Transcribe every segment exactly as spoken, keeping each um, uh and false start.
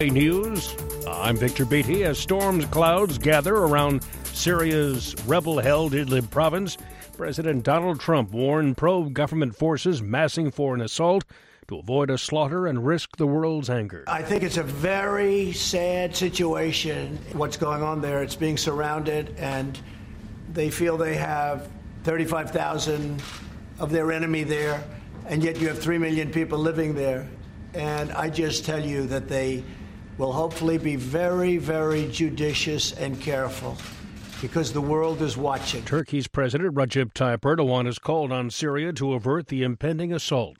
News. I'm Victor Beatty. As storm clouds gather around Syria's rebel-held Idlib province, President Donald Trump warned pro-government forces massing for an assault to avoid a slaughter and risk the world's anger. I think it's a very sad situation, what's going on there. It's being surrounded, and they feel they have thirty-five thousand of their enemy there, and yet you have three million people living there. And I just tell you that they will hopefully be very, very judicious and careful, because the world is watching. Turkey's President Recep Tayyip Erdogan has called on Syria to avert the impending assault.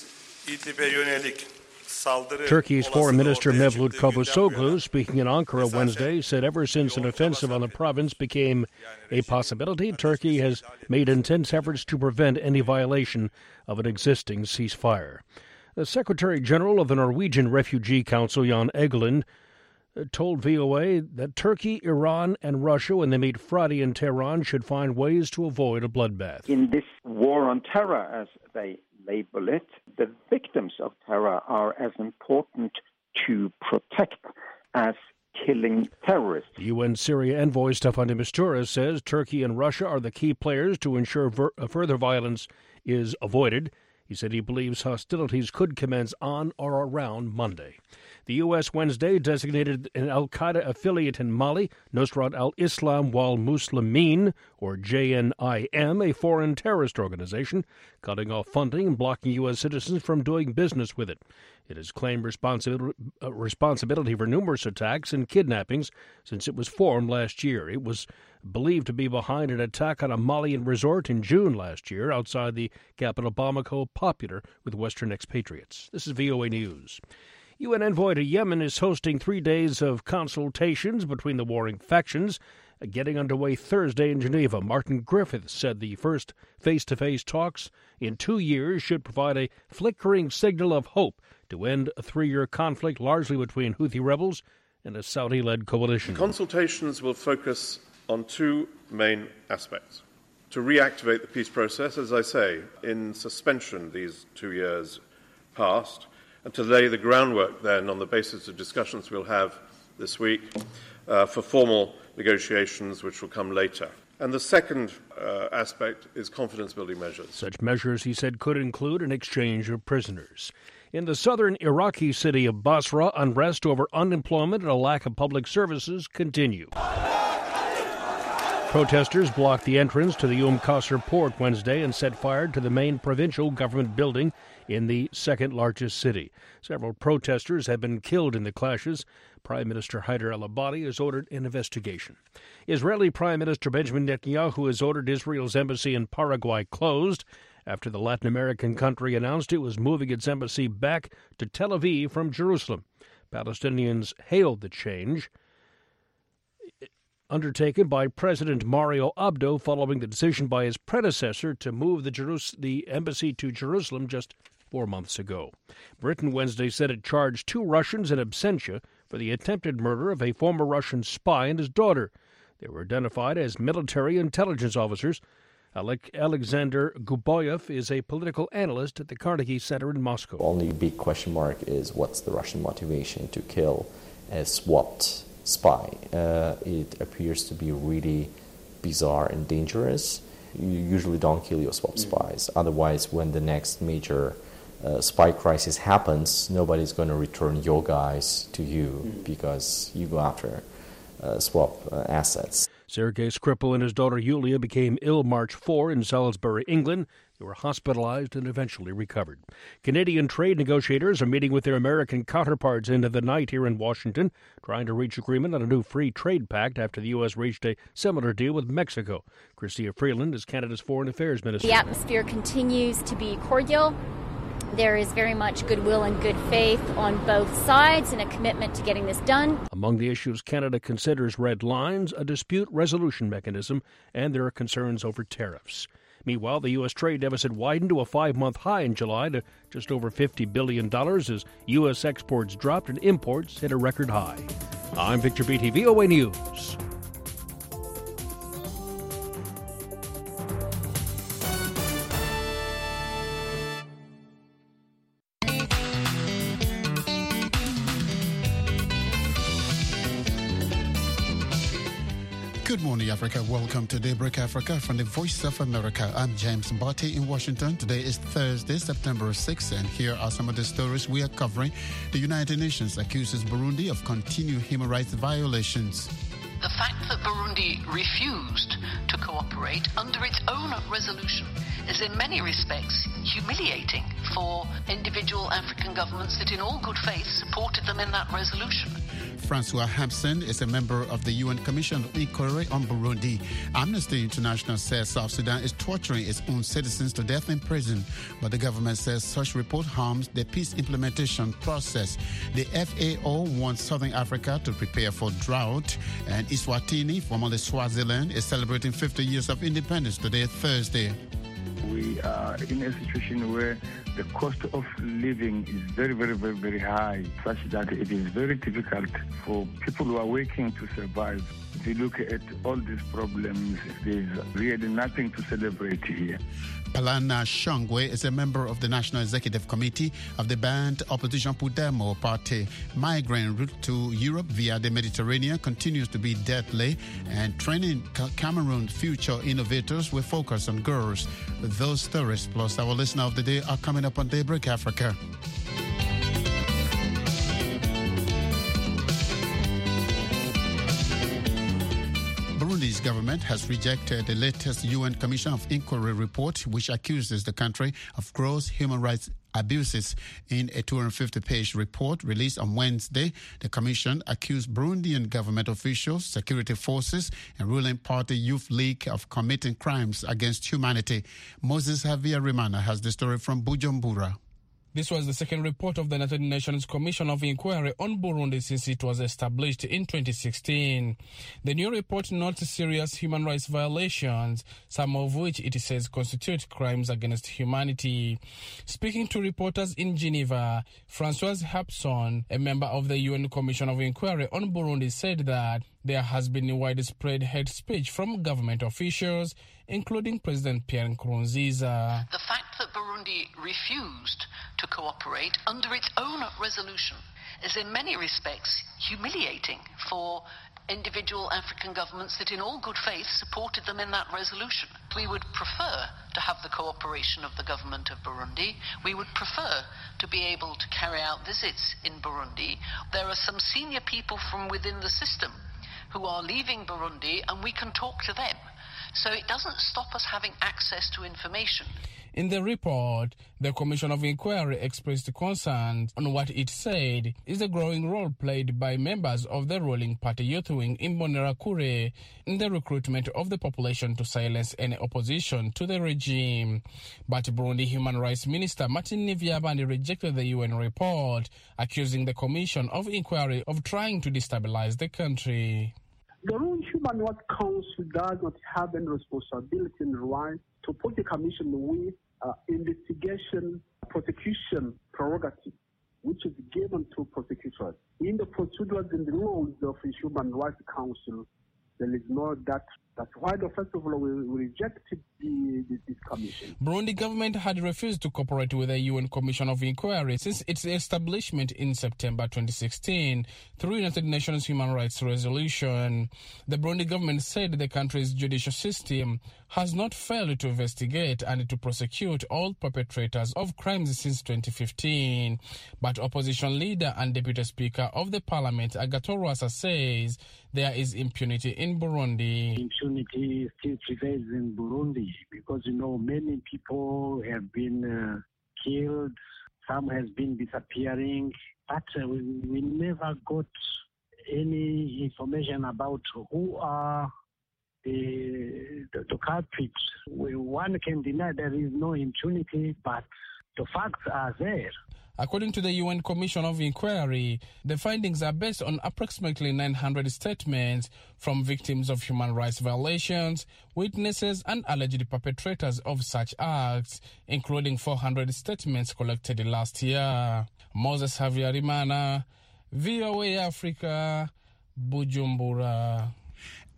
Turkey's Foreign Minister Mevlut Cavusoglu, speaking in Ankara Wednesday, said ever since an offensive on the province became a possibility, Turkey has made intense efforts to prevent any violation of an existing ceasefire. The Secretary General of the Norwegian Refugee Council, Jan Egeland, told V O A that Turkey, Iran, and Russia, when they meet Friday in Tehran, should find ways to avoid a bloodbath. In this war on terror, as they label it, the victims of terror are as important to protect as killing terrorists. U N Syria envoy Staffan de Mistura says Turkey and Russia are the key players to ensure ver- further violence is avoided. He said he believes hostilities could commence on or around Monday. The U S Wednesday designated an al-Qaeda affiliate in Mali, Nusrat al-Islam wal Muslimin, or J N I M, a foreign terrorist organization, cutting off funding and blocking U S citizens from doing business with it. It has claimed responsibility, uh, responsibility for numerous attacks and kidnappings since it was formed last year. It was believed to be behind an attack on a Malian resort in June last year outside the capital Bamako, popular with Western expatriates. This is V O A News. U N envoy to Yemen is hosting three days of consultations between the warring factions, getting underway Thursday in Geneva. Martin Griffiths said the first face-to-face talks in two years should provide a flickering signal of hope to end a three-year conflict largely between Houthi rebels and a Saudi-led coalition. Consultations will focus on two main aspects. To reactivate the peace process, as I say, in suspension these two years past, and to lay the groundwork then on the basis of discussions we'll have this week uh, for formal negotiations which will come later. And the second uh, aspect is confidence-building measures. Such measures, he said, could include an exchange of prisoners. In the southern Iraqi city of Basra, unrest over unemployment and a lack of public services continue. Protesters blocked the entrance to the Umm Qasr port Wednesday and set fire to the main provincial government building in the second-largest city. Several protesters have been killed in the clashes. Prime Minister Haider al-Abadi has ordered an investigation. Israeli Prime Minister Benjamin Netanyahu has ordered Israel's embassy in Paraguay closed after the Latin American country announced it was moving its embassy back to Tel Aviv from Jerusalem. Palestinians hailed the change undertaken by President Mario Abdo following the decision by his predecessor to move the, Jerus- the embassy to Jerusalem just four months ago. Britain Wednesday said it charged two Russians in absentia for the attempted murder of a former Russian spy and his daughter. They were identified as military intelligence officers. Alek- Alexander Guboyev is a political analyst at the Carnegie Center in Moscow. The only big question mark is what's the Russian motivation to kill a swapped spy. Uh, it appears to be really bizarre and dangerous. You usually don't kill your swap spies. Otherwise, when the next major uh, spy crisis happens, nobody's going to return your guys to you because you go after uh, swap uh, assets. Sergei Skripal and his daughter Yulia became ill March fourth in Salisbury, England. They were hospitalized and eventually recovered. Canadian trade negotiators are meeting with their American counterparts into the night here in Washington, trying to reach agreement on a new free trade pact after the U S reached a similar deal with Mexico. Chrystia Freeland is Canada's Foreign Affairs Minister. The atmosphere continues to be cordial. There is very much goodwill and good faith on both sides and a commitment to getting this done. Among the issues Canada considers red lines, a dispute resolution mechanism, and there are concerns over tariffs. Meanwhile, the U S trade deficit widened to a five-month high in July to just over fifty billion dollars as U S exports dropped and imports hit a record high. I'm Victor Beatty, V O A News. Good morning, Africa. Welcome to Daybreak Africa from the Voice of America. I'm James Mbati in Washington. Today is Thursday, September sixth, and here are some of the stories we are covering. The United Nations accuses Burundi of continued human rights violations. The fact that Burundi refused to cooperate under its own resolution is in many respects humiliating for individual African governments that in all good faith supported them in that resolution. Francois Hampson is a member of the U N Commission of Inquiry on Burundi. Amnesty International says South Sudan is torturing its own citizens to death in prison, but the government says such report harms the peace implementation process. The F A O wants Southern Africa to prepare for drought, and Eswatini, formerly Swaziland, is celebrating fifty years of independence today, Thursday. We are in a situation where the cost of living is very, very, very, very high, such that it is very difficult for people who are working to survive. If you look at all these problems, there's really nothing to celebrate here. Palana Shangwe is a member of the National Executive Committee of the banned opposition Podemo party. Migrant route to Europe via the Mediterranean continues to be deadly, and training Cameroon future innovators will focus on girls. Those stories plus our listener of the day are coming up on Daybreak Africa. Burundi's government has rejected the latest U N Commission of Inquiry report, which accuses the country of gross human rights abuses. In a two hundred fifty page report released on Wednesday, the commission accused Burundian government officials, security forces, and ruling party Youth League of committing crimes against humanity. Moses Javier Rimana has the story from Bujumbura. This was the second report of the United Nations Commission of Inquiry on Burundi since it was established in twenty sixteen. The new report notes serious human rights violations, some of which it says constitute crimes against humanity. Speaking to reporters in Geneva, Francois Hampson, a member of the U N Commission of Inquiry on Burundi, said that there has been widespread hate speech from government officials, including President Pierre Nkurunziza. The fact that Burundi refused to cooperate under its own resolution is in many respects humiliating for individual African governments that in all good faith supported them in that resolution. We would prefer to have the cooperation of the government of Burundi. We would prefer to be able to carry out visits in Burundi. There are some senior people from within the system who are leaving Burundi, and we can talk to them. So it doesn't stop us having access to information. In the report, the Commission of Inquiry expressed concern on what it said is the growing role played by members of the ruling party Youth Wing in Imbonerakure in the recruitment of the population to silence any opposition to the regime. But Burundi Human Rights Minister Martin Nivyabandi rejected the U N report, accusing the Commission of Inquiry of trying to destabilize the country. The Burundi Human Rights Council does not have any responsibility and right to put the Commission with uh, investigation, prosecution prerogative, which is given to prosecutors. In the procedures and the rules of the Human Rights Council, there is no that. That's why, the first of all, we rejected the, the, this commission. Burundi government had refused to cooperate with the U N Commission of Inquiry since its establishment in September twenty sixteen through United Nations Human Rights Resolution. The Burundi government said the country's judicial system has not failed to investigate and to prosecute all perpetrators of crimes since twenty fifteen. But opposition leader and deputy speaker of the parliament, Agathon Rwasa, says there is impunity in Burundi. Impunity still prevails in Burundi because, you know, many people have been uh, killed, some has been disappearing, but uh, we, we never got any information about who are the, the, the culprits. We, one can deny there is no impunity, but the facts are there. According to the U N Commission of Inquiry, the findings are based on approximately nine hundred statements from victims of human rights violations, witnesses, and alleged perpetrators of such acts, including four hundred statements collected last year. Moses Javier Rimana, V O A Africa, Bujumbura.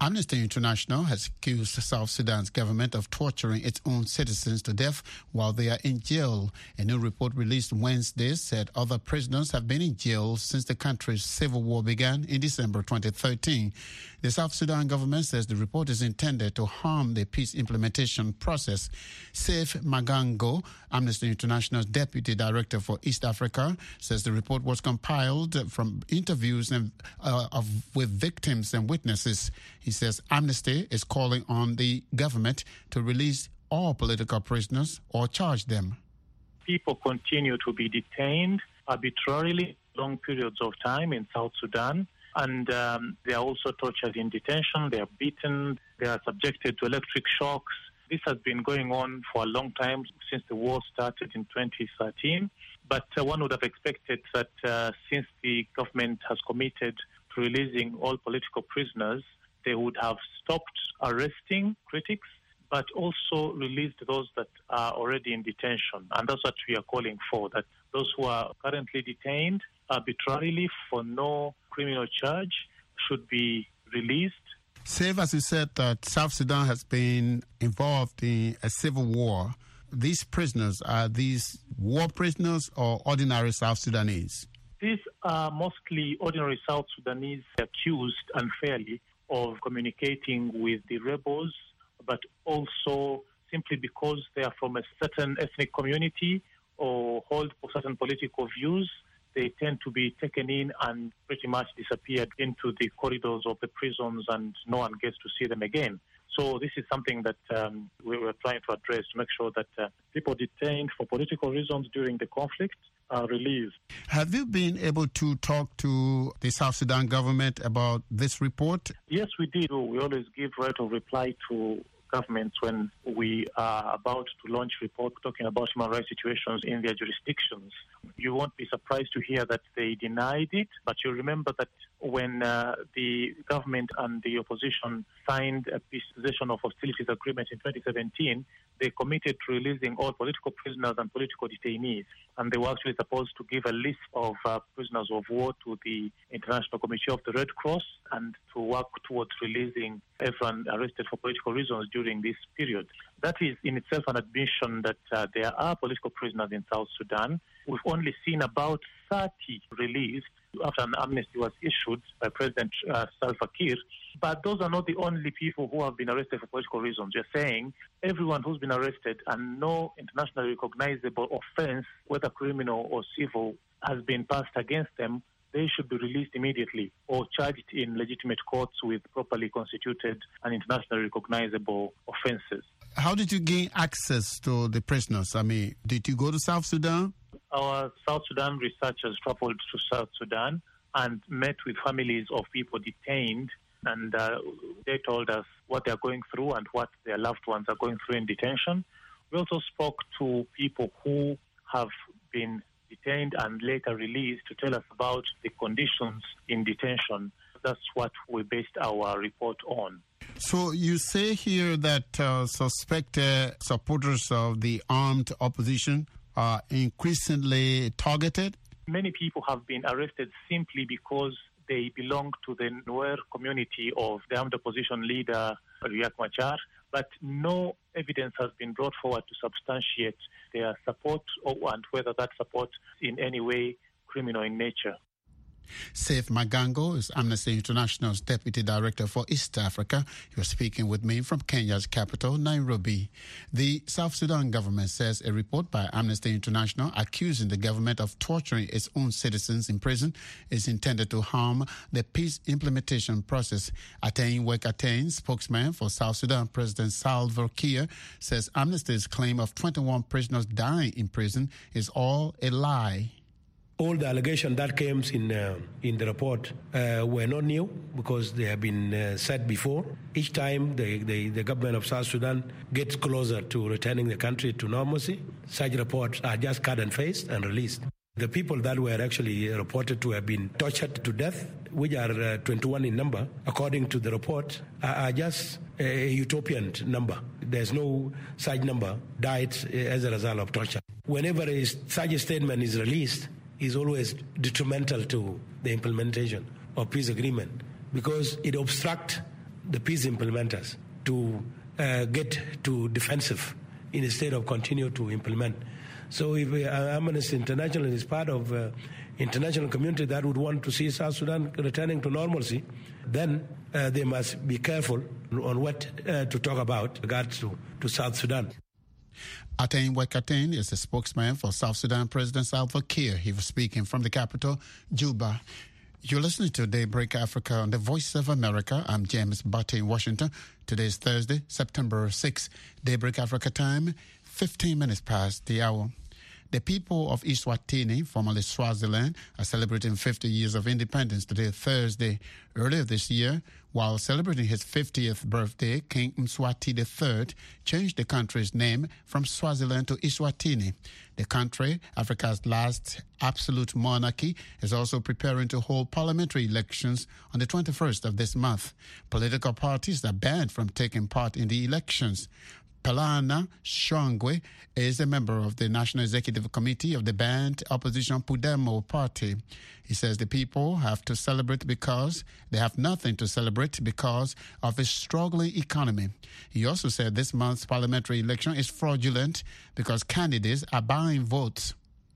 Amnesty International has accused South Sudan's government of torturing its own citizens to death while they are in jail. A new report released Wednesday said other prisoners have been in jail since the country's civil war began in December twenty thirteen. The South Sudan government says the report is intended to harm the peace implementation process. Saif Magango, Amnesty International's deputy director for East Africa, says the report was compiled from interviews and, uh, of, with victims and witnesses. He says Amnesty is calling on the government to release all political prisoners or charge them. People continue to be detained arbitrarily long periods of time in South Sudan, and um, they are also tortured in detention. They are beaten. They are subjected to electric shocks. This has been going on for a long time, since the war started in twenty thirteen. But uh, one would have expected that uh, since the government has committed to releasing all political prisoners, they would have stopped arresting critics, but also released those that are already in detention. And that's what we are calling for, that those who are currently detained arbitrarily for no criminal charge should be released. Save, as you said, that South Sudan has been involved in a civil war. These prisoners, are these war prisoners or ordinary South Sudanese? These are mostly ordinary South Sudanese accused unfairly of communicating with the rebels, but also simply because they are from a certain ethnic community or hold certain political views, they tend to be taken in and pretty much disappeared into the corridors of the prisons, and no one gets to see them again. So this is something that um, we were trying to address, to make sure that uh, people detained for political reasons during the conflict are released. Have you been able to talk to the South Sudan government about this report? Yes, we did. We always give right of reply to governments when we are about to launch reports talking about human rights situations in their jurisdictions. You won't be surprised to hear that they denied it, but you remember that when uh, the government and the opposition signed a peace cessation of hostilities agreement in twenty seventeen, they committed to releasing all political prisoners and political detainees. And they were actually supposed to give a list of uh, prisoners of war to the International Committee of the Red Cross and to work towards releasing everyone arrested for political reasons during this period. That is in itself an admission that uh, there are political prisoners in South Sudan. We've only seen about thirty released after an amnesty was issued by President uh, Salva Kiir. But those are not the only people who have been arrested for political reasons. You're saying everyone who's been arrested and no internationally recognizable offense, whether criminal or civil, has been passed against them, they should be released immediately or charged in legitimate courts with properly constituted and internationally recognizable offenses. How did you gain access to the prisoners? I mean, did you go to South Sudan? Our South Sudan researchers traveled to South Sudan and met with families of people detained, and uh, they told us what they're going through and what their loved ones are going through in detention. We also spoke to people who have been detained and later released to tell us about the conditions in detention. That's what we based our report on. So you say here that uh, suspected supporters of the armed opposition are increasingly targeted? Many people have been arrested simply because they belong to the Nuer community of the armed opposition leader, Riek Machar, but no evidence has been brought forward to substantiate their support or, and whether that support is in any way criminal in nature. Saif Magango is Amnesty International's Deputy Director for East Africa. He was speaking with me from Kenya's capital, Nairobi. The South Sudan government says a report by Amnesty International accusing the government of torturing its own citizens in prison is intended to harm the peace implementation process. Atain Wek Atain, spokesman for South Sudan President Salva Kiir, says Amnesty's claim of twenty-one prisoners dying in prison is all a lie. All the allegations that came in uh, in the report uh, were not new because they have been uh, said before. Each time the, the, the government of South Sudan gets closer to returning the country to normalcy, such reports are just cut and pasted and released. The people that were actually reported to have been tortured to death, which are uh, twenty-one in number, according to the report, are, are just a utopian number. There's no such number died as a result of torture. Whenever a, such a statement is released, is always detrimental to the implementation of peace agreement because it obstructs the peace implementers to uh, get to defensive instead of continue to implement. So if uh, Amnesty International is part of uh, international community that would want to see South Sudan returning to normalcy, then uh, they must be careful on what uh, to talk about regards to, to South Sudan. Atain Wekatain is the spokesman for South Sudan President Salva Kiir. He was speaking from the capital, Juba. You're listening to Daybreak Africa on the Voice of America. I'm James Butte in Washington. Today is Thursday, September sixth. Daybreak Africa time, fifteen minutes past the hour. The people of Eswatini, formerly Swaziland, are celebrating fifty years of independence today, Thursday. Earlier this year, while celebrating his fiftieth birthday, King Mswati the third changed the country's name from Swaziland to Eswatini. The country, Africa's last absolute monarchy, is also preparing to hold parliamentary elections on the twenty-first of this month. Political parties are banned from taking part in the elections. Palana Shongwe is a member of the National Executive Committee of the banned opposition Pudemo party. He says the people have to celebrate because they have nothing to celebrate because of a struggling economy. He also said this month's parliamentary election is fraudulent because candidates are buying votes.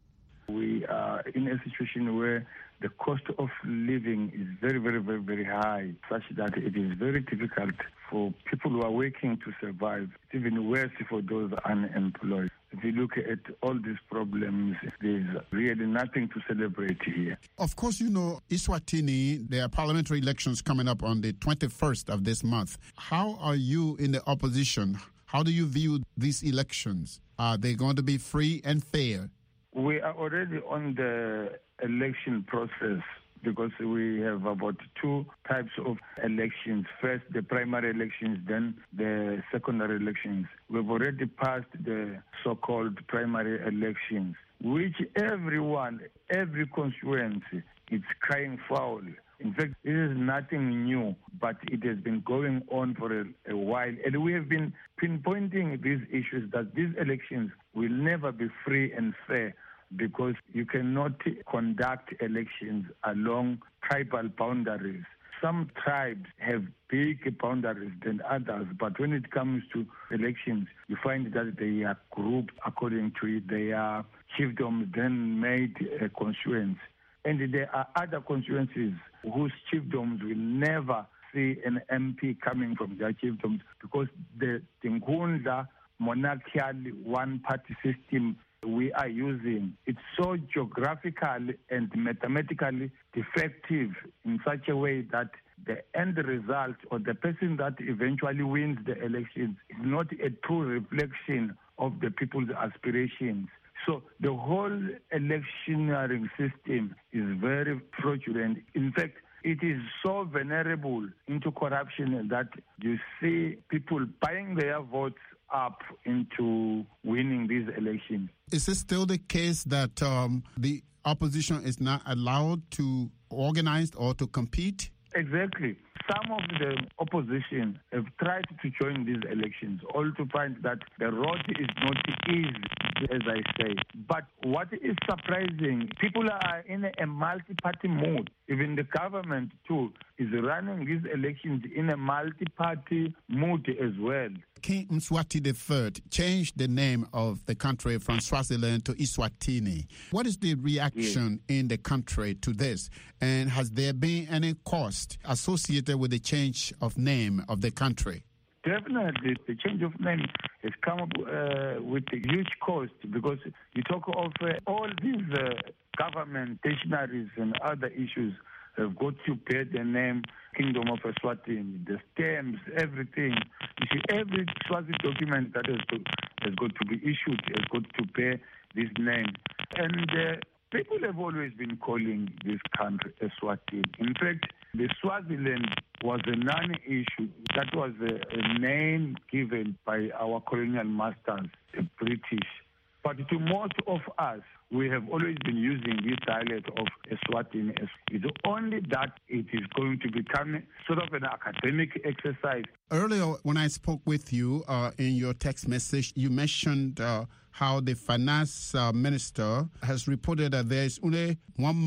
We are in a situation where the cost of living is very, very, very, very high, such that it is very difficult for people who are working to survive. It's even worse for those unemployed. If you look at all these problems, there's really nothing to celebrate here. Of course, you know, Eswatini, there are parliamentary elections coming up on the twenty-first of this month. How are you in the opposition? How do you view these elections? Are they going to be free and fair? We are already on the election process because we have about two types of elections. First, the primary elections, then the secondary elections. We've already passed the so-called primary elections, which everyone, every constituency, is crying foul. In fact, this is nothing new, but it has been going on for a, a while. And we have been pinpointing these issues that these elections will never be free and fair, because you cannot conduct elections along tribal boundaries. Some tribes have big boundaries than others, but when it comes to elections, you find that they are grouped according to their chiefdoms, then made a constituency. And there are other constituencies whose chiefdoms will never see an M P coming from their chiefdoms because the Nkundla monarchical one-party system we are using, it's so geographical and mathematically defective in such a way that the end result or the person that eventually wins the elections is not a true reflection of the people's aspirations. So the whole electioneering system is very fraudulent. In fact, it is so vulnerable into corruption that you see people buying their votes up into winning these elections. Is it still the case that um, the opposition is not allowed to organize or to compete? Exactly. Some of the opposition have tried to join these elections, all to find that the road is not easy, as I say. But what is surprising, people are in a multi-party mood. Even the government, too, is running these elections in a multi-party mood as well. King Mswati the third changed the name of the country from Swaziland to Eswatini. What is the reaction yes. in the country to this? And has there been any cost associated with the change of name of the country? Definitely, the change of name has come up uh, with a huge cost because you talk of uh, all these uh, government stationaries and other issues have got to pay the name Kingdom of Eswatini, the stamps, everything. You see, every Swazi document that has, to, has got to be issued has got to pay this name. And uh, people have always been calling this country Eswatini. In fact, the Swaziland was a non-issue. That was a, a name given by our colonial masters, the British. But to most of us, we have always been using this dialect of Eswatini. It's only that it is going to become sort of an academic exercise. Earlier, when I spoke with you uh, in your text message, you mentioned uh, how the finance uh, minister has reported that there is only one month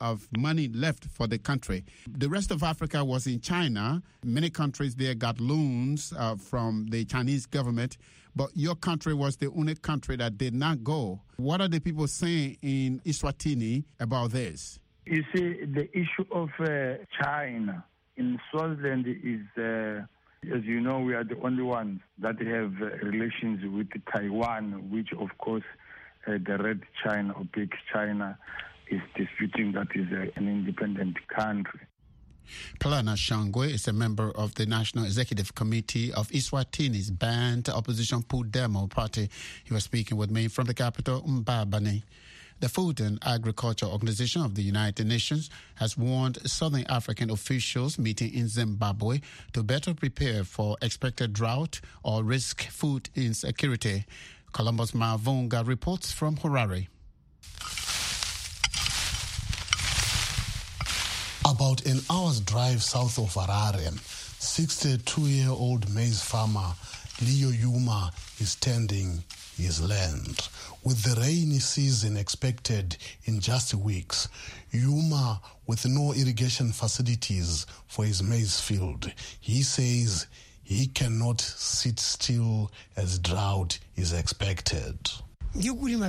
of money left for the country. The rest of Africa was in China. Many countries there got loans uh, from the Chinese government, but your country was the only country that did not go. What are the people saying in Eswatini about this? You see, the issue of uh, China in Swaziland is, uh, as you know, we are the only ones that have uh, relations with Taiwan, which, of course, uh, the Red China or Big China is disputing that is uh, an independent country. Palana Shangwe is a member of the National Executive Committee of Eswatini's banned opposition Pudemo party. He was speaking with me from the capital, Mbabane. The Food and Agriculture Organization of the United Nations has warned Southern African officials meeting in Zimbabwe to better prepare for expected drought or risk food insecurity. Columbus Mavunga reports from Harare. About an hour's drive south of Harare, sixty-two-year-old maize farmer Leo Yuma is tending his land. With the rainy season expected in just weeks, Yuma, with no irrigation facilities for his maize field, he says he cannot sit still as drought is expected. He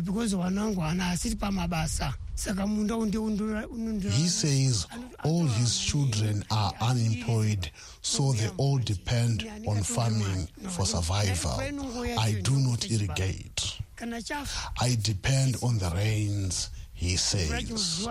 says all his children are unemployed, so they all depend on farming for survival. I do not irrigate. I depend on the rains, he says.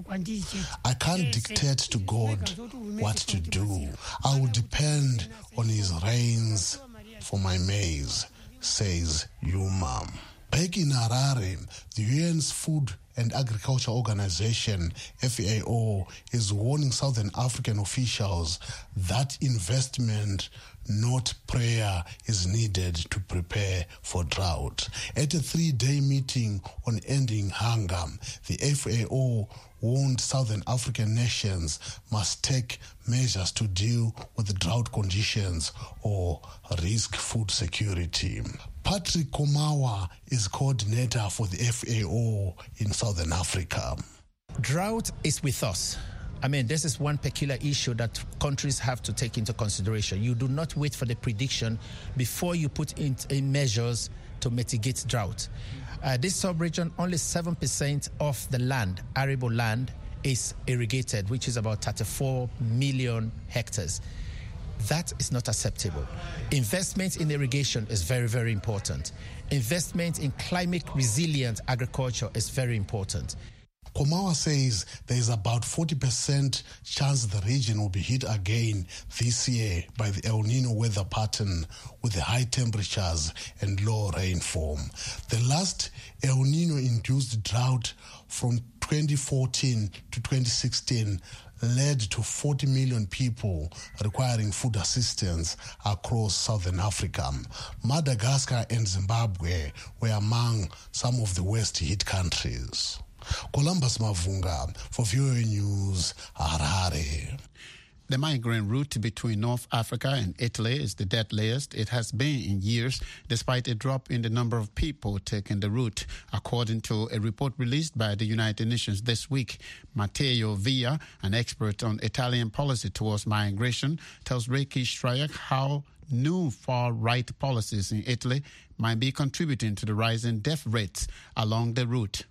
I can't dictate to God what to do. I will depend on his rains for my maize, says Yuma. Back in Harare, the U N's Food and Agriculture Organization, F A O, is warning Southern African officials that investment, not prayer, is needed to prepare for drought. At a three-day meeting on ending hunger, the F A O warned Southern African nations must take measures to deal with drought conditions or risk food security. Patrick Komawa is coordinator for the F A O in Southern Africa. Drought is with us. I mean, this is one peculiar issue that countries have to take into consideration. You do not wait for the prediction before you put in, in measures to mitigate drought. Uh, this sub-region, only seven percent of the land, arable land, is irrigated, which is about thirty-four million hectares. That is not acceptable. Investment in irrigation is very, very important. Investment in climate resilient agriculture is very important. Komawa says there is about forty percent chance the region will be hit again this year by the El Nino weather pattern with the high temperatures and low rainfall. The last El Nino-induced drought from twenty fourteen to twenty sixteen led to forty million people requiring food assistance across Southern Africa. Madagascar and Zimbabwe were among some of the worst-hit countries. Columbus Mavunga for V O A News, Harare. The migrant route between North Africa and Italy is the deadliest it has been in years, despite a drop in the number of people taking the route, according to a report released by the United Nations this week. Matteo Villa, an expert on Italian policy towards migration, tells Reiki Shryak how new far-right policies in Italy might be contributing to the rising death rates along the route.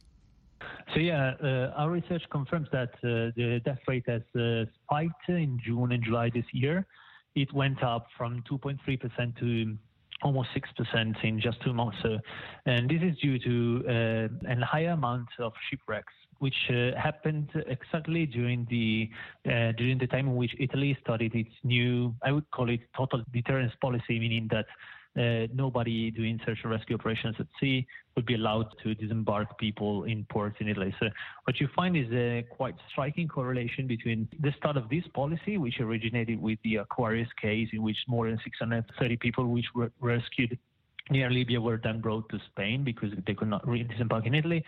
So yeah, uh, our research confirms that uh, the death rate has uh, spiked in June and July this year. It went up from two point three percent to almost six percent in just two months. Uh, and this is due to uh, a higher amount of shipwrecks, which uh, happened exactly during the uh, during the time in which Italy started its new, I would call it total deterrence policy, meaning that Uh, nobody doing search and rescue operations at sea would be allowed to disembark people in ports in Italy. So what you find is a quite striking correlation between the start of this policy, which originated with the Aquarius case, in which more than six hundred thirty people which were rescued near Libya were then brought to Spain because they could not really disembark in Italy,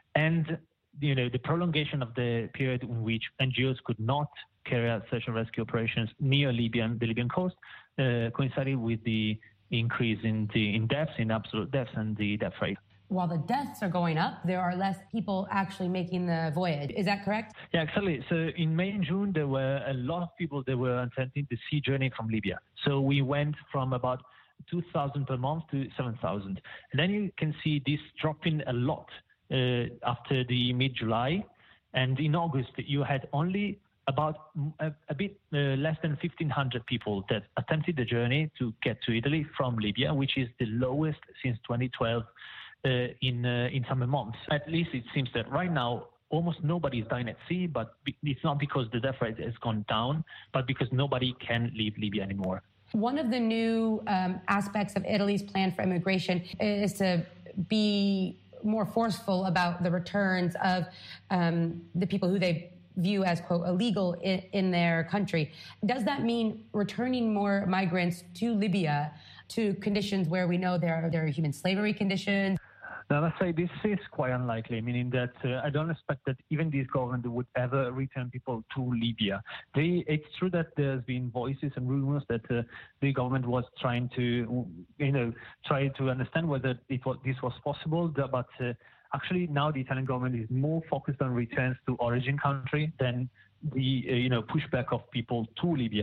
and you know the prolongation of the period in which N G Os could not carry out search and rescue operations near Libya, the Libyan coast, uh, coincided with the increase in the in deaths, in absolute deaths, and the death rate. while the deaths are going up, there are less people actually making the voyage. Is that correct? Yeah, exactly. So in May and June, there were a lot of people that were attempting the sea journey from Libya. So we went from about two thousand per month to seven thousand. And then you can see this dropping a lot uh, after the mid-July. And in August, you had only about a, a bit uh, less than fifteen hundred people that attempted the journey to get to Italy from Libya, which is the lowest since twenty twelve. Uh, in uh, in summer months. At least it seems that right now almost nobody is dying at sea, but it's not because the death rate has gone down, but because nobody can leave Libya anymore. One of the new um, aspects of Italy's plan for immigration is to be more forceful about the returns of um, the people who they view as, quote, illegal in, in their country. Does that mean returning more migrants to Libya to conditions where we know there are, there are human slavery conditions? Now, let's say this is quite unlikely, meaning that uh, I don't expect that even this government would ever return people to Libya. They, it's true that there's been voices and rumors that uh, the government was trying to, you know, try to understand whether it was, this was possible, but uh, actually now the Italian government is more focused on returns to origin country than the, uh, you know, pushback of people to Libya.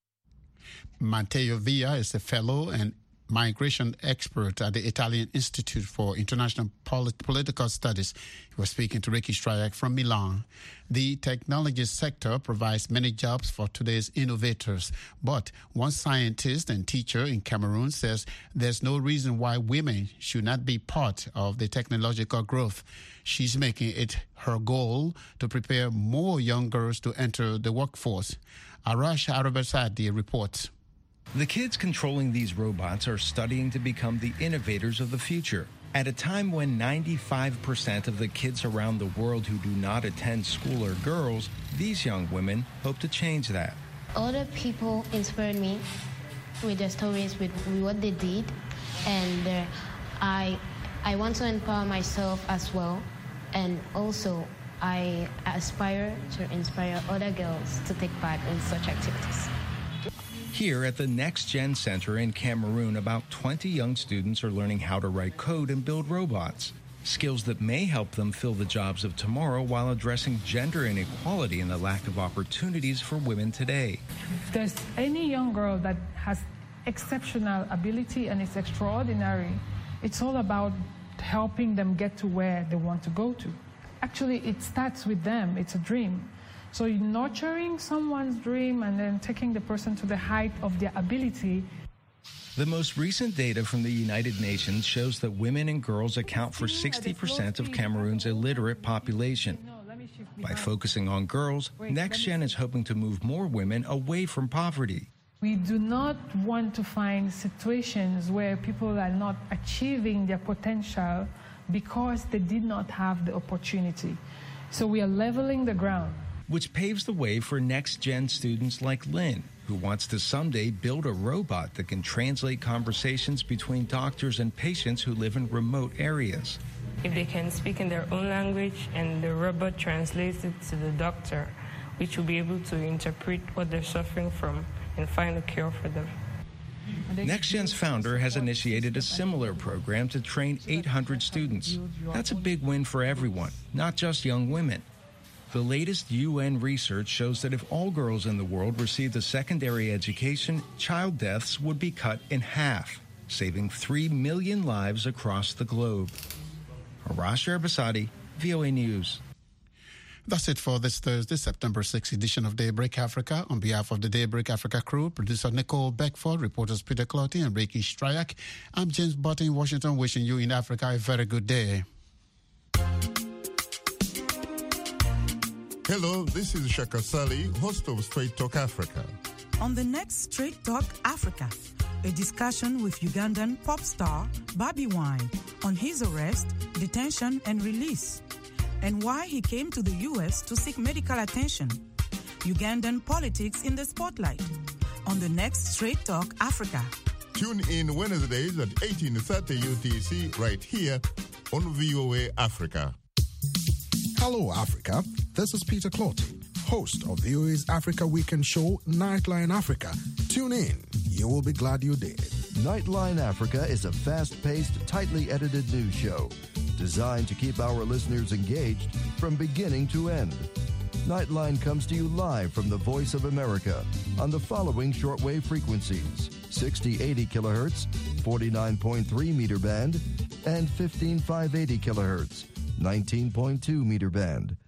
Matteo Villa is a fellow and migration expert at the Italian Institute for International Polit- Political Studies. He was speaking to Ricky Stryak from Milan. The technology sector provides many jobs for today's innovators, but one scientist and teacher in Cameroon says there's no reason why women should not be part of the technological growth. She's making it her goal to prepare more young girls to enter the workforce. Arash Arabasadi reports. The kids controlling these robots are studying to become the innovators of the future. At a time when ninety-five percent of the kids around the world who do not attend school are girls, these young women hope to change that. Other people inspired me with their stories, with, with what they did, and uh, I, I want to empower myself as well, and also I aspire to inspire other girls to take part in such activities. Here at the Next Gen Center in Cameroon, about twenty young students are learning how to write code and build robots, skills that may help them fill the jobs of tomorrow while addressing gender inequality and the lack of opportunities for women today. If there's any young girl that has exceptional ability and is extraordinary, it's all about helping them get to where they want to go to. Actually, it starts with them. It's a dream. So nurturing someone's dream and then taking the person to the height of their ability. The most recent data from the United Nations shows that women and girls account for sixty percent of Cameroon's illiterate population. By focusing on girls, NextGen is hoping to move more women away from poverty. We do not want to find situations where people are not achieving their potential because they did not have the opportunity. So we are leveling the ground. Which paves the way for next-gen students like Lynn, who wants to someday build a robot that can translate conversations between doctors and patients who live in remote areas. If they can speak in their own language and the robot translates it to the doctor, which will be able to interpret what they're suffering from and find a cure for them. NextGen's founder has initiated a similar program to train eight hundred students. That's a big win for everyone, not just young women. The latest U N research shows that if all girls in the world received a secondary education, child deaths would be cut in half, saving three million lives across the globe. Arash Arbasadi, V O A News. That's it for this Thursday, September sixth edition of Daybreak Africa. On behalf of the Daybreak Africa crew, producer Nicole Beckford, reporters Peter Clotty and Ricky Stryak, I'm James Button in Washington, wishing you in Africa a very good day. Hello, this is Shaka Sali, host of Straight Talk Africa. On the next Straight Talk Africa, a discussion with Ugandan pop star Bobby Wine on his arrest, detention, and release, and why he came to the U S to seek medical attention. Ugandan politics in the spotlight on the next Straight Talk Africa. Tune in Wednesdays at eighteen thirty U T C right here on V O A Africa. Hello, Africa. This is Peter Clotty, host of V O A's Africa Weekend show, Nightline Africa. Tune in. You will be glad you did. Nightline Africa is a fast-paced, tightly edited news show. designed to keep our listeners engaged from beginning to end. Nightline comes to you live from the Voice of America on the following shortwave frequencies: sixty eighty kilohertz, forty-nine point three meter band, and fifteen five eighty kilohertz, nineteen point two meter band.